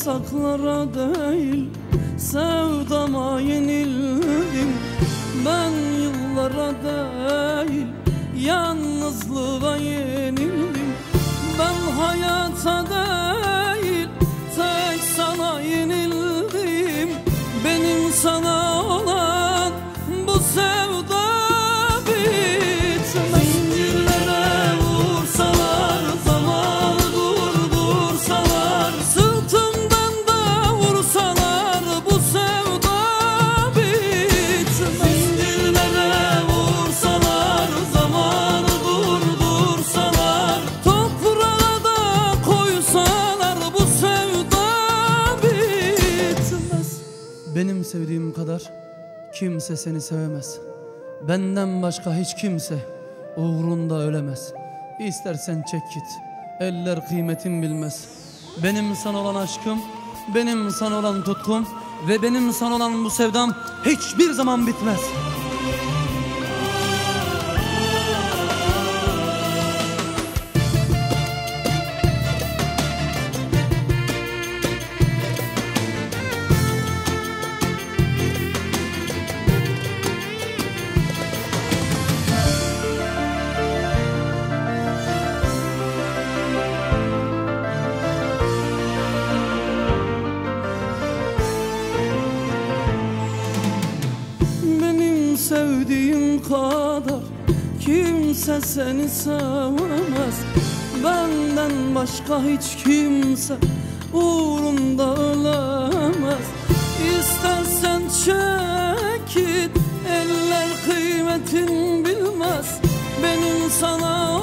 yasaklara değil sevdama yenildim. Ben yıllara değil yalnızlığa yenildim. Ben hayata değil tek sana yenildim. Benim sana olan bu sevda bitmez. Zincirlere vursalar, zamanı durdursalar, sırtımdan da vursalar, bu sevda bitmez. Zincirlere vursalar, zamanı durdursalar, toprağa da koysalar, bu sevda bitmez. Benim sevdiğim kadar kimse seni sevemez. Benden başka hiç kimse uğrunda ölemez. İstersen çek git, eller kıymetin bilmez. Benim sana olan aşkım, benim sana olan tutkum ve benim sana olan bu sevdam hiçbir zaman bitmez. Sevdiğim kadar kimse seni sevemez. Benden başka hiç kimse uğrunda ölemez. İstersen çek git, eller kıymetin bilmez. Benim sana